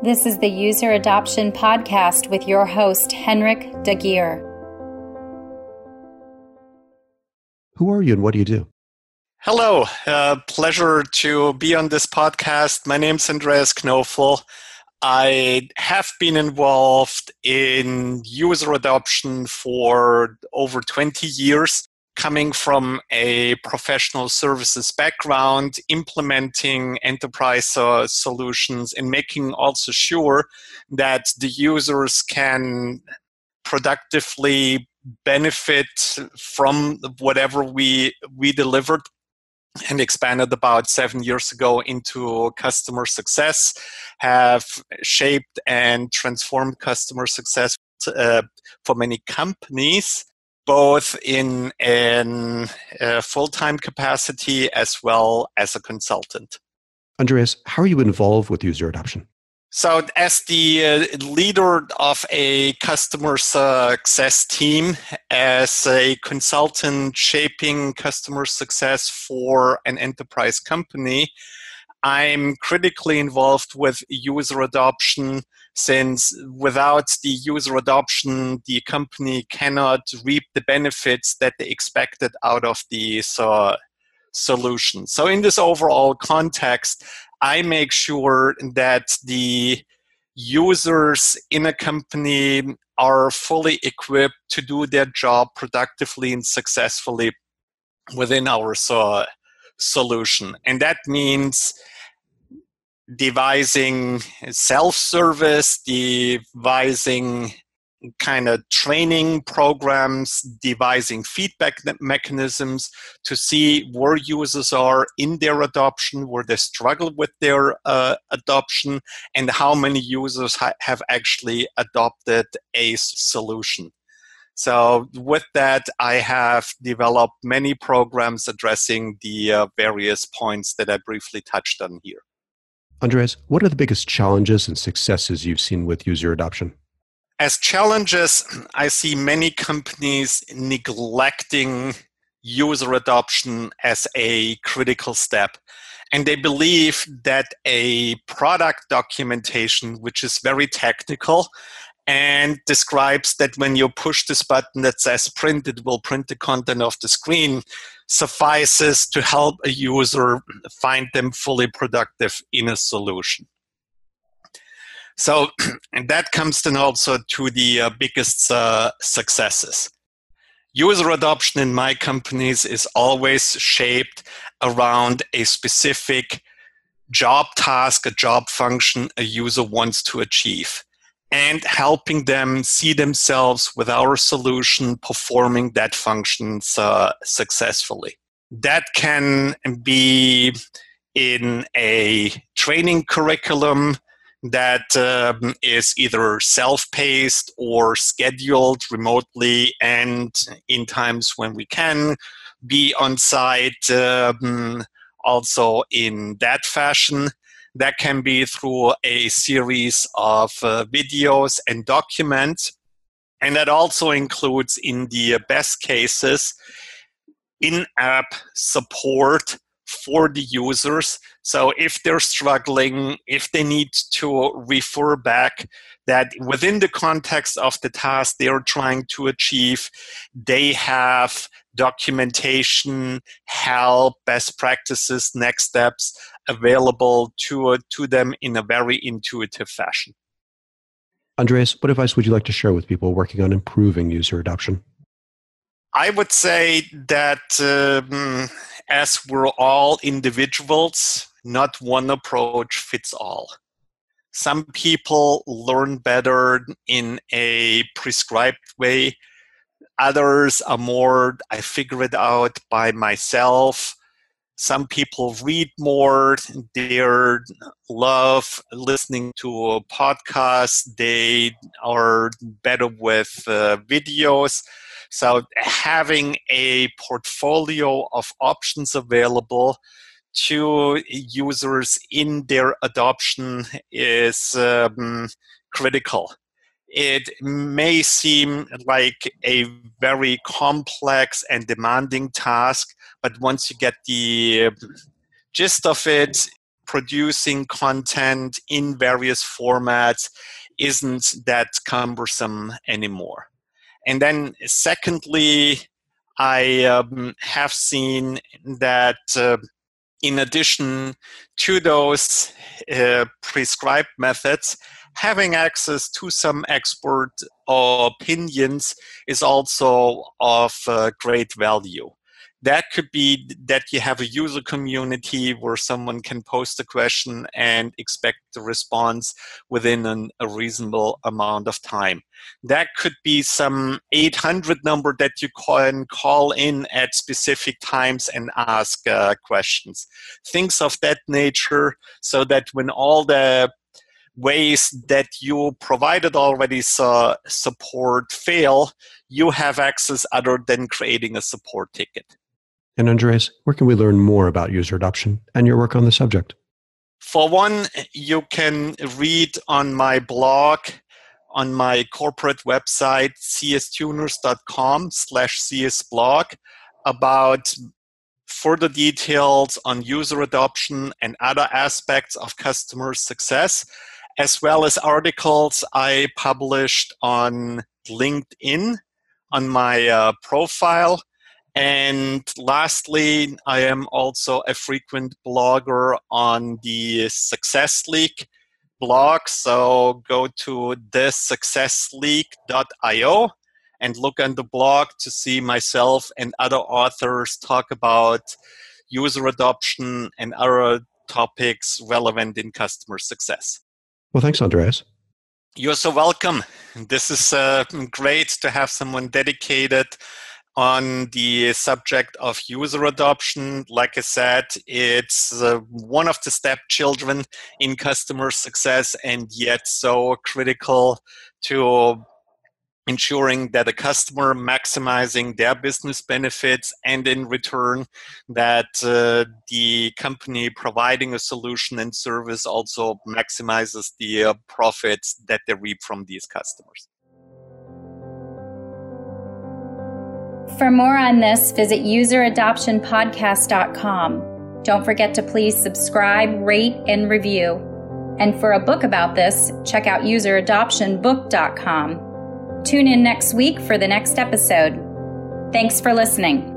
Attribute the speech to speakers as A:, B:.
A: This is the User Adoption Podcast with your host, Henrik Dagier.
B: Who are you and what do you do?
C: Hello, pleasure to be on this podcast. My name's Andreas Knofel. I have been involved in user adoption for over 20 years, coming from a professional services background, implementing enterprise solutions and making also sure that the users can productively benefit from whatever we delivered, and expanded about 7 years ago into customer success, have shaped and transformed customer success for many companies, both in a full-time capacity as well as a consultant.
B: Andreas, how are you involved with user adoption?
C: So as the leader of a customer success team, as a consultant shaping customer success for an enterprise company, I'm critically involved with user adoption, since without the user adoption, the company cannot reap the benefits that they expected out of the solution. So in this overall context, I make sure that the users in a company are fully equipped to do their job productively and successfully within our solution. And that means devising self-service, devising kind of training programs, devising feedback mechanisms to see where users are in their adoption, where they struggle with their adoption, and how many users have actually adopted a solution. So with that, I have developed many programs addressing the various points that I briefly touched on here.
B: Andreas, what are the biggest challenges and successes you've seen with user adoption?
C: As challenges, I see many companies neglecting user adoption as a critical step. And they believe that a product documentation, which is very technical and describes that when you push this button that says print, it will print the content of the screen, suffices to help a user find them fully productive in a solution. So, and that comes then also to the biggest successes. User adoption in my companies is always shaped around a specific job task, a job function a user wants to achieve, and helping them see themselves with our solution performing that function successfully. That can be in a training curriculum that is either self-paced or scheduled remotely and in times when we can be on site, also in that fashion. That can be through a series of videos and documents. And that also includes, in the best cases, in-app support for the users. So if they're struggling, if they need to refer back, that within the context of the task they're trying to achieve, they have documentation, help, best practices, next steps available to them in a very intuitive fashion.
B: Andreas, what advice would you like to share with people working on improving user adoption?
C: I would say that as we're all individuals, not one approach fits all. Some people learn better in a prescribed way. Others are more, I figure it out by myself. Some people read more. They love listening to podcasts. They are better with videos. So having a portfolio of options available to users in their adoption is critical. It may seem like a very complex and demanding task, but once you get the gist of it, producing content in various formats isn't that cumbersome anymore. And then secondly, I have seen that in addition to those prescribed methods, having access to some expert opinions is also of great value. That could be that you have a user community where someone can post a question and expect the response within a reasonable amount of time. That could be some 800 number that you can call in at specific times and ask questions. Things of that nature, so that when all the ways that you provided already support fail, you have access other than creating a support ticket.
B: And Andreas, where can we learn more about user adoption and your work on the subject?
C: For one, you can read on my blog, on my corporate website, cstuners.com/csblog, about further details on user adoption and other aspects of customer success, as well as articles I published on LinkedIn on my profile. And lastly, I am also a frequent blogger on the Success League blog. So go to thesuccessleague.io and look on the blog to see myself and other authors talk about user adoption and other topics relevant in customer success.
B: Well, thanks, Andreas.
C: You're so welcome. This is great to have someone dedicated on the subject of user adoption. Like I said, it's one of the stepchildren in customer success, and yet so critical to ensuring that a customer maximizing their business benefits, and in return that the company providing a solution and service also maximizes the profits that they reap from these customers.
A: For more on this, visit useradoptionpodcast.com. Don't forget to please subscribe, rate, and review. And for a book about this, check out useradoptionbook.com. Tune in next week for the next episode. Thanks for listening.